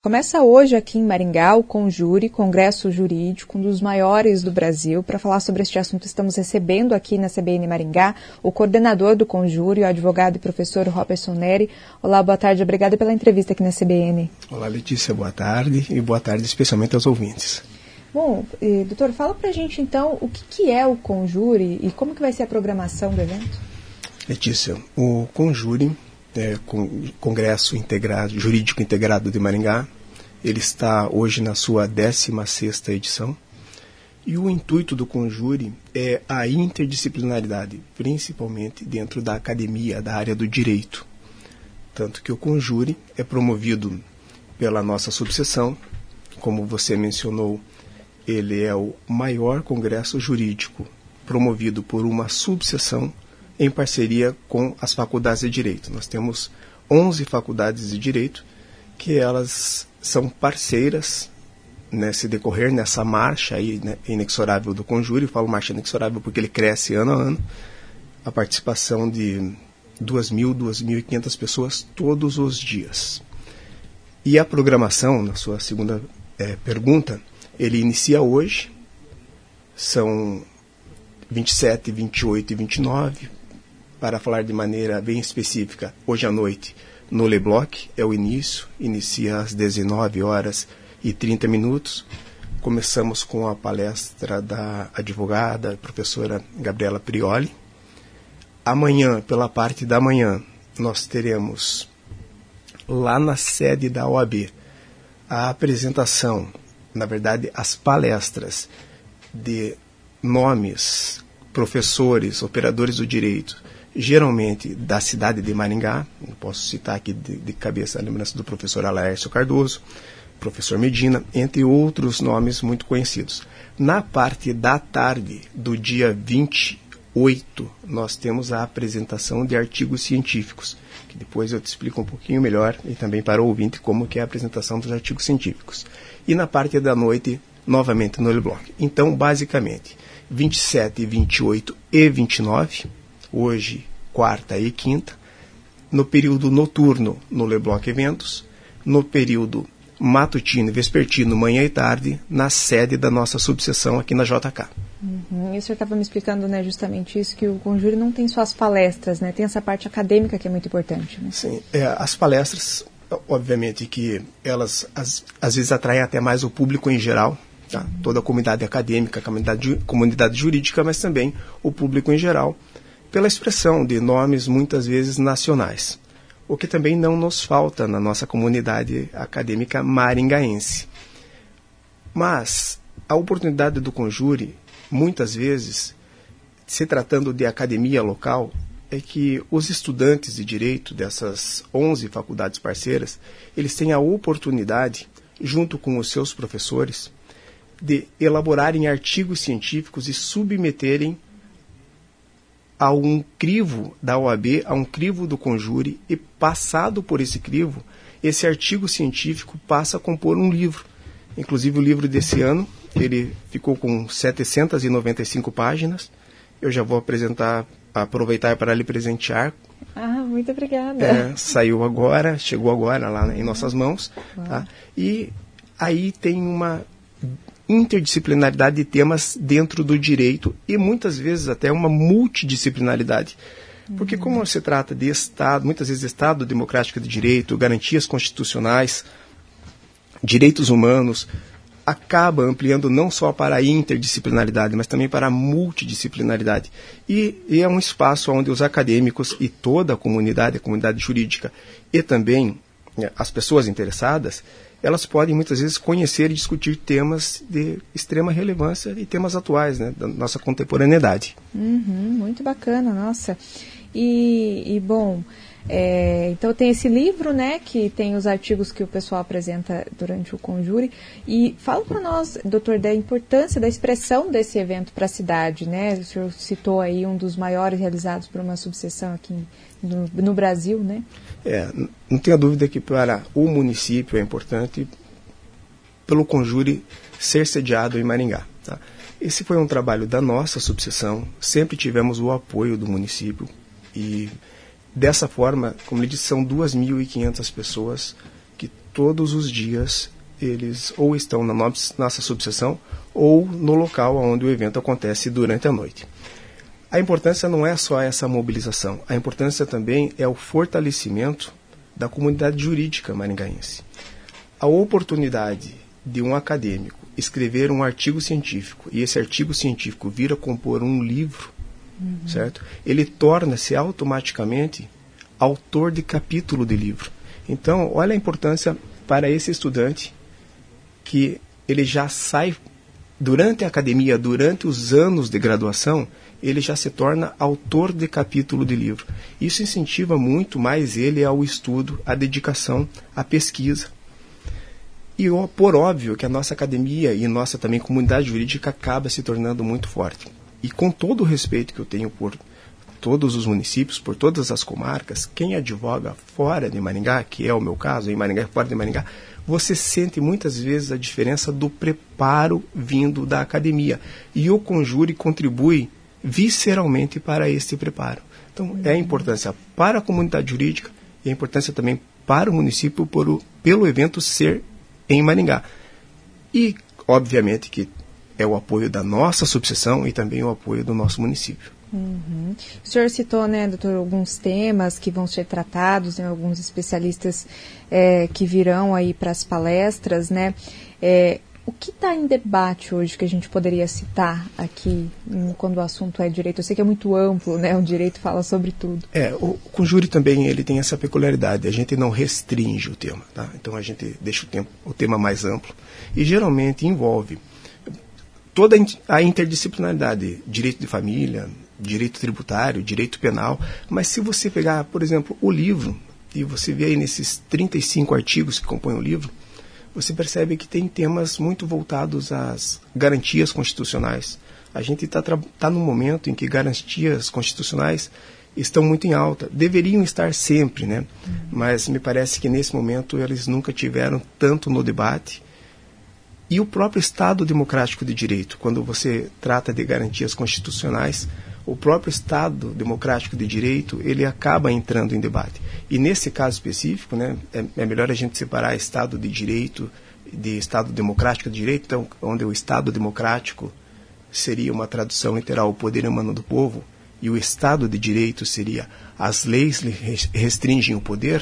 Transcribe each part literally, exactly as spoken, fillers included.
Começa hoje aqui em Maringá o Conjure, Congresso Jurídico, um dos maiores do Brasil. Para falar sobre este assunto, estamos recebendo aqui na C B N Maringá o coordenador do Conjure, o advogado e professor Roberson Neri. Olá, boa tarde, obrigada pela entrevista aqui na C B N. Olá, Letícia, boa tarde e boa tarde especialmente aos ouvintes. Bom, eh, doutor, fala pra gente então o que, que é o Conjure e como que vai ser a programação do evento? Letícia, o Conjure, é, Congresso Integrado, Jurídico Integrado de Maringá, ele está hoje na sua décima sexta edição e o intuito do Conjure é a interdisciplinaridade, principalmente dentro da academia, da área do direito. Tanto que o Conjure é promovido pela nossa subseção, como você mencionou, ele é o maior congresso jurídico promovido por uma subseção em parceria com as faculdades de direito. Nós temos onze faculdades de direito que elas são parceiras nesse decorrer, nessa marcha aí, né, inexorável do Conjure. Eu falo marcha inexorável porque ele cresce ano a ano. A participação de duas mil, duas mil e quinhentas pessoas todos os dias. E a programação, na sua segunda é, pergunta, ele inicia hoje, são vinte e sete, vinte e oito e vinte e nove, para falar de maneira bem específica, hoje à noite, no Lebloc, é o início, inicia às dezenove horas e trinta minutos. Começamos com a palestra da advogada, professora Gabriela Prioli. Amanhã, pela parte da manhã, nós teremos, lá na sede da O A B, a apresentação, na verdade, as palestras de nomes, professores, operadores do direito, geralmente da cidade de Maringá. Eu posso citar aqui de, de cabeça a lembrança do professor Alaércio Cardoso, professor Medina, entre outros nomes muito conhecidos. Na parte da tarde do dia vinte e oito, nós temos a apresentação de artigos científicos, que depois eu te explico um pouquinho melhor, e também para o ouvinte como que é a apresentação dos artigos científicos. E na parte da noite, novamente no Lebloc. Então, basicamente, vinte e sete, vinte e oito e vinte e nove, hoje, quarta e quinta, no período noturno no Lebloc Eventos, no período matutino e vespertino, manhã e tarde, na sede da nossa subseção aqui na J K. Uhum. E o senhor estava me explicando, né, justamente isso, que o Conjure não tem só as palestras, né, tem essa parte acadêmica que é muito importante. Né? Sim, é, as palestras, obviamente que elas às, às vezes atraem até mais o público em geral, tá? Uhum. Toda a comunidade acadêmica, a comunidade, comunidade jurídica, mas também o público em geral, pela expressão de nomes muitas vezes nacionais, o que também não nos falta na nossa comunidade acadêmica maringaense. Mas a oportunidade do Conjure, muitas vezes, se tratando de academia local, é que os estudantes de direito dessas onze faculdades parceiras, eles têm a oportunidade, junto com os seus professores, de elaborarem artigos científicos e submeterem a um crivo da O A B, a um crivo do Conjure, e passado por esse crivo, esse artigo científico passa a compor um livro. Inclusive o livro desse ano, ele ficou com setecentas e noventa e cinco páginas. Eu já vou apresentar, aproveitar para lhe presentear. Ah, muito obrigada. É, saiu agora, chegou agora lá em nossas mãos. Tá? E aí tem uma interdisciplinaridade de temas dentro do direito e muitas vezes até uma multidisciplinaridade. Porque uhum. como se trata de Estado, muitas vezes Estado democrático de direito, garantias constitucionais, direitos humanos, acaba ampliando não só para a interdisciplinaridade, mas também para a multidisciplinaridade. E, e é um espaço onde os acadêmicos e toda a comunidade, a comunidade jurídica e também né, as pessoas interessadas, elas podem muitas vezes conhecer e discutir temas de extrema relevância e temas atuais, né, da nossa contemporaneidade. Uhum, muito bacana, nossa. E, e bom, é, então tem esse livro, né, que tem os artigos que o pessoal apresenta durante o Conjure. E fala para nós, doutor, da importância da expressão desse evento para a cidade, né? O senhor citou aí um dos maiores realizados por uma subseção aqui no, no Brasil, né? É, não tenha dúvida que para o município é importante pelo Conjure ser sediado em Maringá. Tá? Esse foi um trabalho da nossa subseção, sempre tivemos o apoio do município e dessa forma, como ele disse, são duas mil e quinhentas pessoas que todos os dias eles ou estão na nossa subseção ou no local onde o evento acontece durante a noite. A importância não é só essa mobilização, a importância também é o fortalecimento da comunidade jurídica maringaense. A oportunidade de um acadêmico escrever um artigo científico e esse artigo científico vir a compor um livro, uhum. certo? Ele torna-se automaticamente autor de capítulo de livro. Então, olha a importância para esse estudante que ele já sai, durante a academia, durante os anos de graduação, ele já se torna autor de capítulo de livro. Isso incentiva muito mais ele ao estudo, à dedicação, à pesquisa. E por óbvio que a nossa academia e nossa também comunidade jurídica acaba se tornando muito forte. E com todo o respeito que eu tenho por todos os municípios, por todas as comarcas, quem advoga fora de Maringá, que é o meu caso, em Maringá e fora de Maringá, você sente muitas vezes a diferença do preparo vindo da academia. E o Conjure contribui visceralmente para este preparo. Então, é a importância para a comunidade jurídica e a importância também para o município por o, pelo evento ser em Maringá. E, obviamente, que é o apoio da nossa subseção e também o apoio do nosso município. Uhum. O senhor citou, né, doutor, alguns temas que vão ser tratados, né, alguns especialistas é, que virão aí para as palestras, né? É, o que está em debate hoje que a gente poderia citar aqui em, quando o assunto é direito? Eu sei que é muito amplo, né? O direito fala sobre tudo. É, o Conjure também ele tem essa peculiaridade. A gente não restringe o tema, tá? Então a gente deixa o, tempo, o tema mais amplo e geralmente envolve toda a interdisciplinaridade, direito de família, direito tributário, direito penal. Mas se você pegar, por exemplo, o livro e você vê aí nesses trinta e cinco artigos que compõem o livro, você percebe que tem temas muito voltados às garantias constitucionais. A gente está tá num momento em que garantias constitucionais estão muito em alta. Deveriam estar sempre, né? Uhum. Mas me parece que nesse momento eles nunca tiveram tanto no debate. E o próprio Estado Democrático de Direito, quando você trata de garantias constitucionais, o próprio Estado Democrático de Direito, ele acaba entrando em debate. E nesse caso específico, né, é, é melhor a gente separar Estado de Direito de Estado Democrático de Direito, então, onde o Estado Democrático seria uma tradução literal, o poder humano do povo, e o Estado de Direito seria as leis restringem o poder.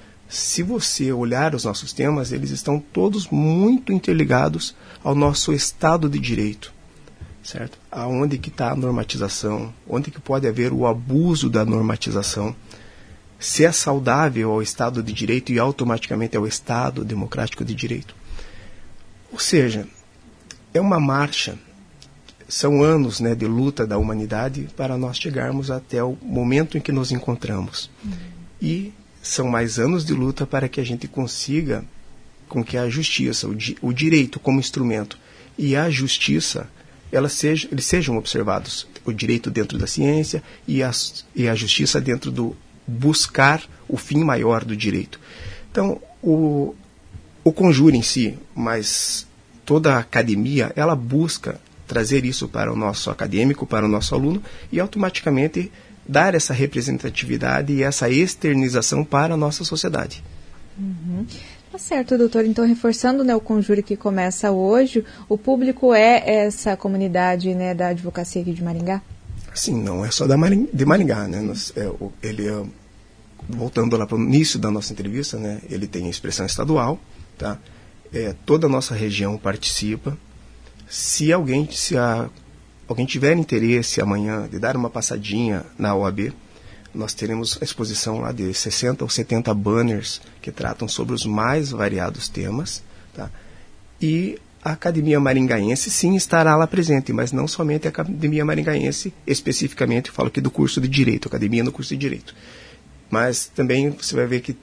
Se você olhar os nossos temas, eles estão todos muito interligados ao nosso Estado de Direito, certo? Aonde que está a normatização, onde que pode haver o abuso da normatização, se é saudável ao Estado de Direito e automaticamente ao Estado Democrático de Direito. Ou seja, é uma marcha, são anos, né, de luta da humanidade para nós chegarmos até o momento em que nos encontramos. Uhum. E são mais anos de luta para que a gente consiga com que a justiça, o, di, o direito como instrumento e a justiça, elas sejam, eles sejam observados. O direito dentro da ciência e a, e a justiça dentro do buscar o fim maior do direito. Então, o, o Conjure em si, mas toda a academia, ela busca trazer isso para o nosso acadêmico, para o nosso aluno e automaticamente dar essa representatividade e essa externização para a nossa sociedade. Uhum. Tá certo, doutor. Então, reforçando, né, o Conjure que começa hoje, o público é essa comunidade, né, da advocacia aqui de Maringá? Sim, não é só da Maring- de Maringá, né? Nós, é, ele, é, voltando lá para o início da nossa entrevista, né, ele tem a expressão estadual, tá? É, toda a nossa região participa. Se alguém, se a alguém tiver interesse amanhã de dar uma passadinha na O A B, nós teremos a exposição lá de sessenta ou setenta banners que tratam sobre os mais variados temas, tá? E a Academia Maringaense sim estará lá presente, mas não somente a Academia Maringaense, especificamente, eu falo aqui do curso de Direito, Academia no curso de Direito. Mas também você vai ver que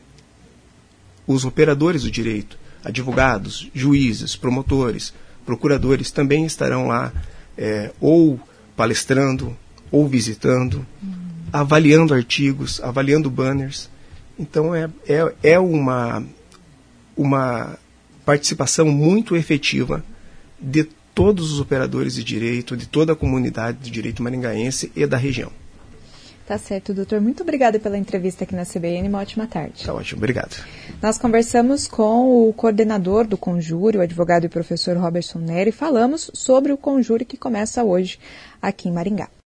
os operadores do direito, advogados, juízes, promotores, procuradores também estarão lá, É, ou palestrando, ou visitando, uhum. avaliando artigos, avaliando banners. Então é, é, é uma, uma participação muito efetiva de todos os operadores de direito, de toda a comunidade de direito maringaense e da região. Tá certo, doutor. Muito obrigada pela entrevista aqui na C B N. Uma ótima tarde. Tá ótimo, obrigado. Nós conversamos com o coordenador do Conjure, o advogado e professor Robertson Neri, e falamos sobre o Conjure que começa hoje aqui em Maringá.